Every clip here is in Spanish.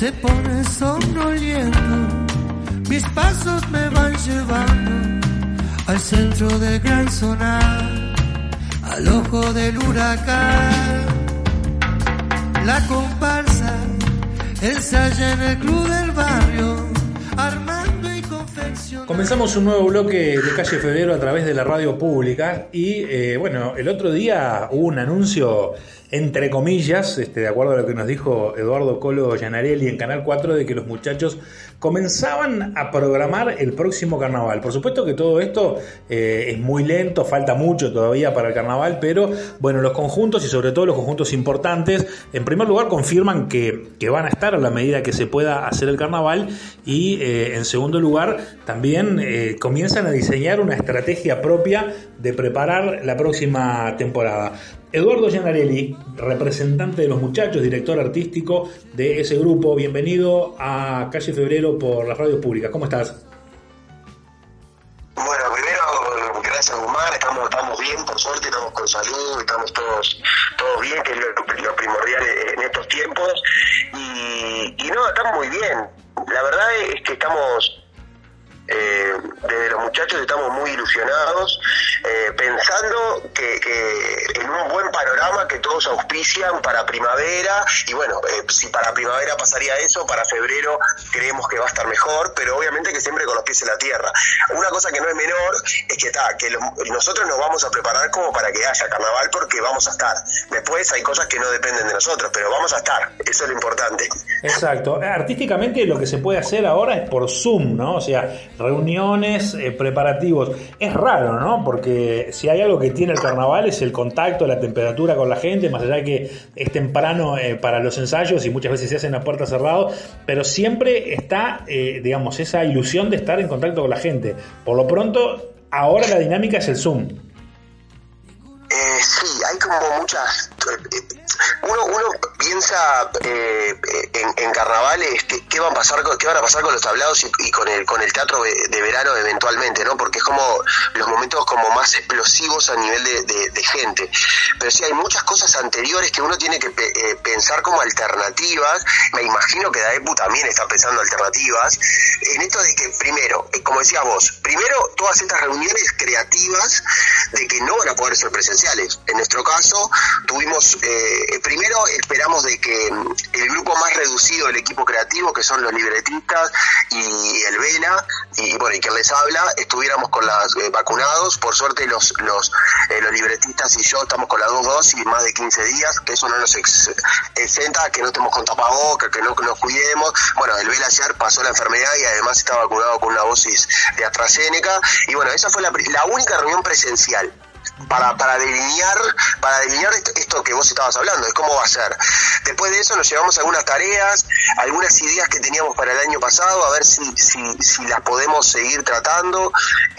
se pone sonoliento, mis pasos me van llevando al centro del gran sonar, al ojo del huracán. La comparsa ensaya en el club del barrio, armando y confeccionando. Comenzamos un nuevo bloque de Calle Febrero a través de la radio pública y bueno, el otro día hubo un anuncio entre comillas, de acuerdo a lo que nos dijo Eduardo Colo Gianarelli en Canal 4, de que los muchachos comenzaban a programar el próximo carnaval. Por supuesto que todo esto es muy lento, falta mucho todavía para el carnaval, pero bueno, los conjuntos y sobre todo los conjuntos importantes, en primer lugar confirman que van a estar a la medida que se pueda hacer el carnaval y en segundo lugar también comienzan a diseñar una estrategia propia de preparar la próxima temporada. Eduardo Gianarelli, representante de los muchachos, director artístico de ese grupo, bienvenido a Calle Febrero por las radios públicas. ¿Cómo estás? Bueno, primero, gracias Guzmán, estamos bien, por suerte, estamos con salud, estamos todos bien, que es lo primordial en estos tiempos, y no, estamos muy bien. La verdad es que estamos... desde los muchachos estamos muy ilusionados, pensando que en un buen panorama que todos auspician para primavera, y bueno, si para primavera pasaría eso, para febrero creemos que va a estar mejor, pero obviamente que siempre con los pies en la tierra. Una cosa que no es menor es que nosotros nos vamos a preparar como para que haya carnaval, porque vamos a estar. Después hay cosas que no dependen de nosotros, pero vamos a estar, eso es lo importante. Exacto. Artísticamente lo que se puede hacer ahora es por Zoom, ¿no? O sea, reuniones, preparativos. Es raro, ¿no? Porque si hay algo que tiene el carnaval es el contacto, la temperatura con la gente, más allá de que es temprano para los ensayos y muchas veces se hacen a puerta cerrada, pero siempre está, digamos, esa ilusión de estar en contacto con la gente. Por lo pronto, ahora la dinámica es el Zoom. Sí, hay como muchas... Uno piensa en carnavales qué van a pasar con los tablados y con el teatro de verano eventualmente, ¿no? Porque es como los momentos como más explosivos a nivel de gente. Pero sí hay muchas cosas anteriores que uno tiene que pensar como alternativas. Me imagino que Daepu también está pensando alternativas en esto de que primero, como decías vos, todas estas reuniones creativas de que no van a poder ser presenciales. En nuestro caso tuvimos primero esperamos de que el grupo más reducido del equipo creativo, que son los libretistas y el Vela, y bueno, y quien les habla, estuviéramos con las vacunados. Por suerte los libretistas y yo estamos con las 2 dosis, más de 15 días, que eso no nos exenta, que no estemos con tapabocas, que no nos cuidemos. Bueno, el Vela ayer pasó la enfermedad y además está vacunado con una dosis de AstraZeneca, y bueno, esa fue la única reunión presencial para delinear esto que vos estabas hablando, de cómo va a ser. Después de eso nos llevamos algunas tareas, algunas ideas que teníamos para el año pasado, a ver si las podemos seguir tratando,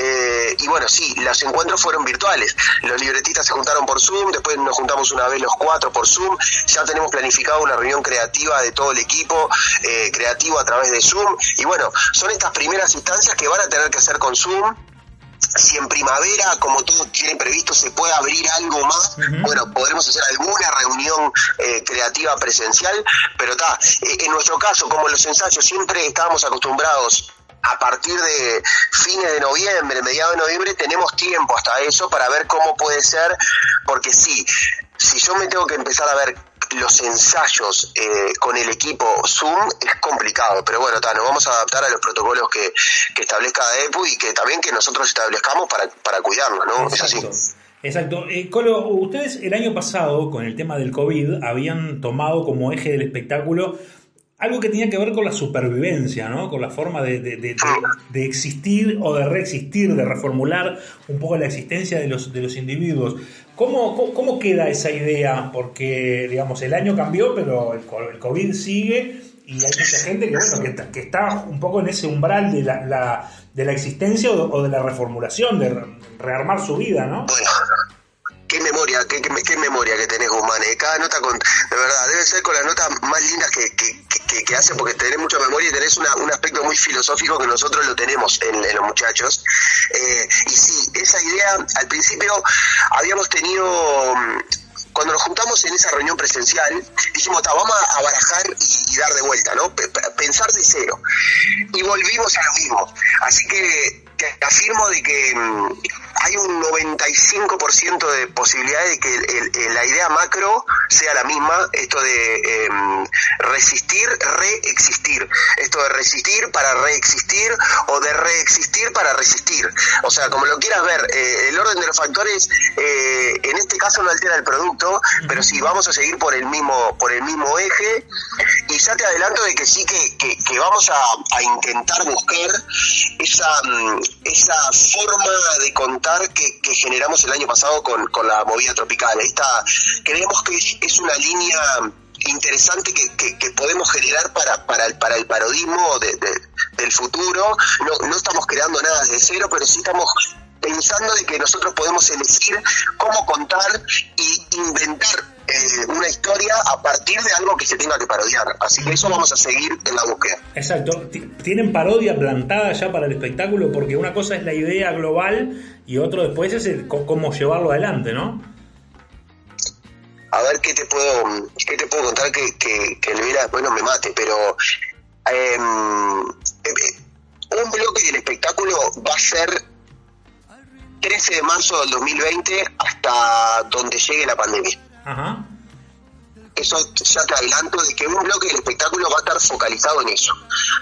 y bueno, sí, los encuentros fueron virtuales. Los libretistas se juntaron por Zoom, después nos juntamos una vez los 4 por Zoom, ya tenemos planificado una reunión creativa de todo el equipo creativo a través de Zoom, y bueno, son estas primeras instancias que van a tener que hacer con Zoom. Si en primavera, como todos tienen previsto, se puede abrir algo más, bueno, podremos hacer alguna reunión creativa presencial, pero en nuestro caso, como los ensayos siempre estábamos acostumbrados a partir de fines de noviembre, mediados de noviembre, tenemos tiempo hasta eso para ver cómo puede ser, porque si yo me tengo que empezar a ver los ensayos con el equipo Zoom, es complicado, pero bueno, nos vamos a adaptar a los protocolos que establezca Daepu y que también que nosotros establezcamos para cuidarnos, ¿no? Exacto. Es así. Exacto. Colo, ustedes el año pasado, con el tema del COVID, habían tomado como eje del espectáculo algo que tenía que ver con la supervivencia, ¿no? Con la forma de existir o de reexistir, de reformular un poco la existencia de los individuos. ¿Cómo queda esa idea? Porque, digamos, el año cambió, pero el COVID sigue y hay mucha gente que está un poco en ese umbral de la existencia o de la reformulación, de rearmar su vida, ¿no? Bueno. Qué memoria que tenés, Guzmán. Cada nota, de verdad, debe ser con las notas más lindas que hace, porque tenés mucha memoria y tenés un aspecto muy filosófico que nosotros lo tenemos en los muchachos. Y sí, esa idea, al principio habíamos tenido cuando nos juntamos en esa reunión presencial, dijimos, vamos a barajar y dar de vuelta, ¿no? Pensar de cero. Y volvimos a lo mismo. Así que te afirmo de que hay un 95% de posibilidades de que la idea macro sea la misma, esto de resistir, reexistir, esto de resistir para reexistir o de reexistir para resistir, o sea, como lo quieras ver, el orden de los factores en este caso no altera el producto, pero sí vamos a seguir por el mismo eje, y ya te adelanto de que sí que vamos a intentar buscar esa forma de contar que generamos el año pasado con la movida tropical. Creemos que es una línea interesante que podemos generar para el parodismo del futuro. No estamos creando nada desde cero, pero sí estamos pensando de que nosotros podemos elegir cómo contar y inventar una historia a partir de algo que se tenga que parodiar. Así que eso vamos a seguir en la búsqueda. Exacto. ¿Tienen parodia plantada ya para el espectáculo? Porque una cosa es la idea global y otro después es cómo llevarlo adelante, ¿no? A ver qué te puedo contar que Elvira después no me mate, pero un bloque del espectáculo va a ser 13 de marzo del 2020 hasta donde llegue la pandemia. Ajá. Eso ya te adelanto de que un bloque del espectáculo va a estar focalizado en eso.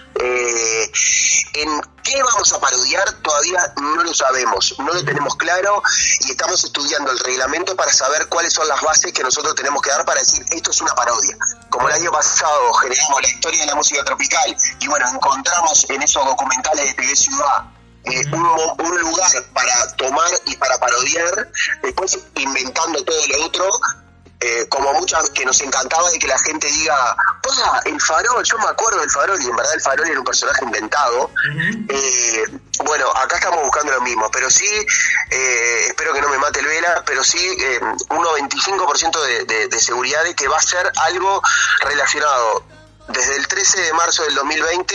En qué vamos a parodiar todavía no lo sabemos, no lo tenemos claro, y estamos estudiando el reglamento para saber cuáles son las bases que nosotros tenemos que dar para decir esto es una parodia. Como el año pasado generamos la historia de la música tropical y bueno, encontramos en esos documentales de TV Ciudad un lugar para tomar y para parodiar, después inventando todo lo otro, como muchas que nos encantaba de que la gente diga, el Farol, yo me acuerdo del Farol, y en verdad el Farol era un personaje inventado. Bueno, acá estamos buscando lo mismo, pero sí, espero que no me mate el Vela, pero sí un 95% de seguridad de que va a ser algo relacionado desde el 13 de marzo del 2020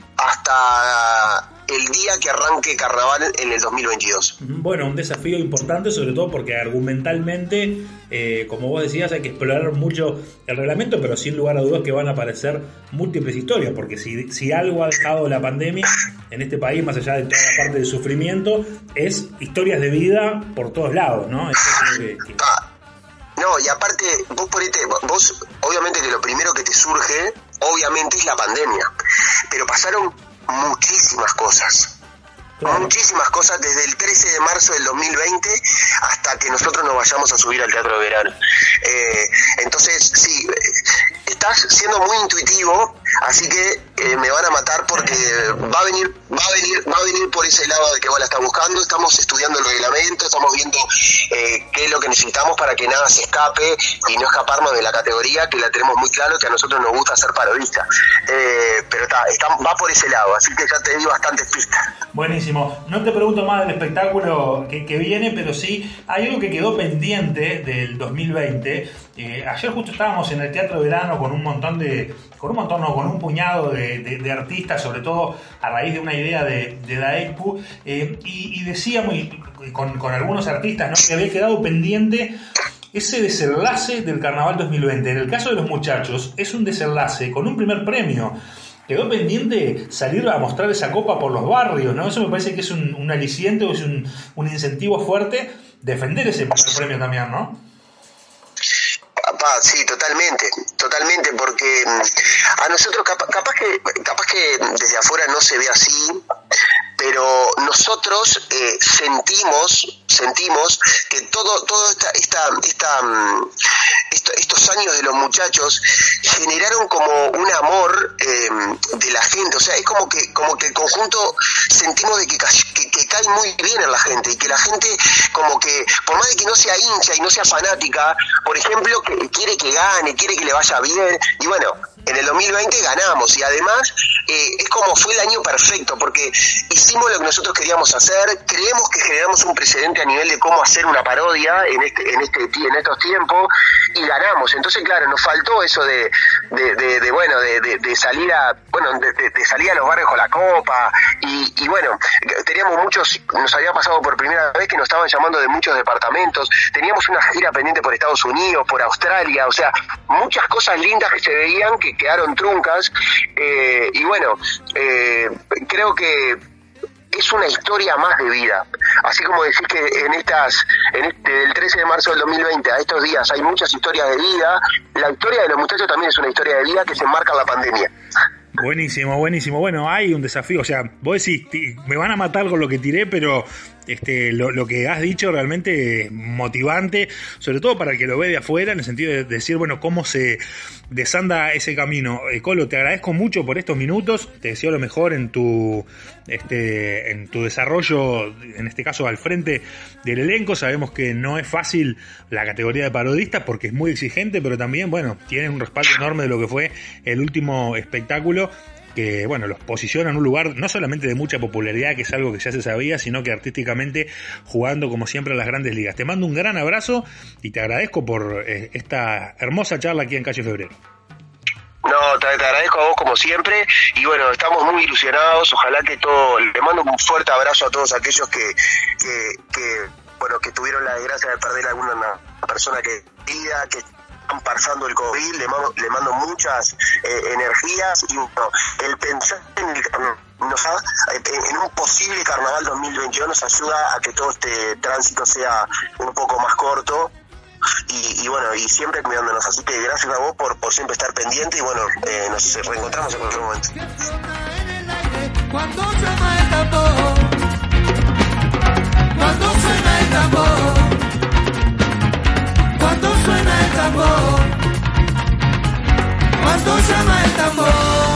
hasta el día que arranque Carnaval en el 2022. Bueno, un desafío importante, sobre todo porque argumentalmente, como vos decías, hay que explorar mucho el reglamento, pero sin lugar a dudas que van a aparecer múltiples historias, porque si algo ha dejado la pandemia en este país, más allá de toda la parte del sufrimiento, es historias de vida por todos lados, ¿no? No, y aparte, vos obviamente que lo primero que te surge, obviamente es la pandemia, pero pasaron muchísimas cosas. Claro. Muchísimas cosas desde el 13 de marzo del 2020 hasta que nosotros nos vayamos a subir al Teatro de Verano. Entonces, sí, estás siendo muy intuitivo, así que me van a matar porque va a venir por ese lado de que vos la estás buscando. Estamos estudiando el reglamento, estamos viendo qué es lo que necesitamos para que nada se escape y no escaparnos de la categoría, que la tenemos muy claro, que a nosotros nos gusta ser parodistas. Pero va por ese lado, así que ya te di bastantes pistas. Buenísimo. No te pregunto más del espectáculo que viene, pero sí hay algo que quedó pendiente del 2020. Ayer justo estábamos en el Teatro de Verano con un puñado de artistas, sobre todo a raíz de una idea de Daekpu, y decíamos con algunos artistas, ¿no?, que había quedado pendiente ese desenlace del Carnaval 2020. En el caso de los muchachos es un desenlace con un primer premio. Quedó pendiente salir a mostrar esa copa por los barrios, ¿no? Eso me parece que es un aliciente o es un incentivo fuerte defender ese primer premio también, ¿no? Sí, totalmente, porque a nosotros capaz que desde afuera no se ve así, pero nosotros sentimos que todo estos años de los muchachos generaron como un amor de la gente. O sea, es como que el conjunto sentimos de que cae muy bien en la gente, y que la gente como que, por más de que no sea hincha y no sea fanática, por ejemplo, que quiere que gane, quiere que le vaya bien, y bueno, en el 2020 ganamos, y además es como fue el año perfecto, porque hicimos lo que nosotros queríamos hacer, creemos que generamos un precedente a nivel de cómo hacer una parodia en estos tiempos, y ganamos. Entonces, claro, nos faltó eso de salir a salir a los barrios con la copa, y y bueno, teníamos muchos, nos había pasado por primera vez que nos estaban llamando de muchos departamentos, teníamos una gira pendiente por Estados Unidos, por Australia, o sea, muchas cosas lindas que se veían que quedaron truncas, y bueno, creo que es una historia más de vida. Así como decís que del 13 de marzo del 2020 a estos días hay muchas historias de vida, la historia de los muchachos también es una historia de vida que se enmarca en la pandemia. Buenísimo. Bueno, hay un desafío, o sea, vos decís, me van a matar con lo que tiré, pero lo que has dicho realmente motivante, sobre todo para el que lo ve de afuera, en el sentido de decir, bueno, cómo se desanda ese camino. Colo, te agradezco mucho por estos minutos, te deseo lo mejor en tu desarrollo, en este caso al frente del elenco. Sabemos que no es fácil la categoría de parodista porque es muy exigente, pero también, bueno, tienen un respaldo enorme de lo que fue el último espectáculo, que bueno, los posiciona en un lugar no solamente de mucha popularidad, que es algo que ya se sabía, sino que artísticamente jugando como siempre a las grandes ligas. Te mando un gran abrazo y te agradezco por esta hermosa charla aquí en Calle Febrero. No, te agradezco a vos como siempre, y bueno, estamos muy ilusionados, ojalá que todo, le mando un fuerte abrazo a todos aquellos que tuvieron la desgracia de perder a alguna persona querida, que están pasando el COVID, le mando muchas energías, y bueno, el pensar en un posible carnaval 2022 nos ayuda a que todo este tránsito sea un poco más corto, y bueno, y siempre cuidándonos, así que gracias a vos por siempre estar pendiente, y bueno, nos reencontramos en cualquier momento. Cuando suena el tambor, cuando suena el tambor, cuando suena el tambor, cuando suena el tambor.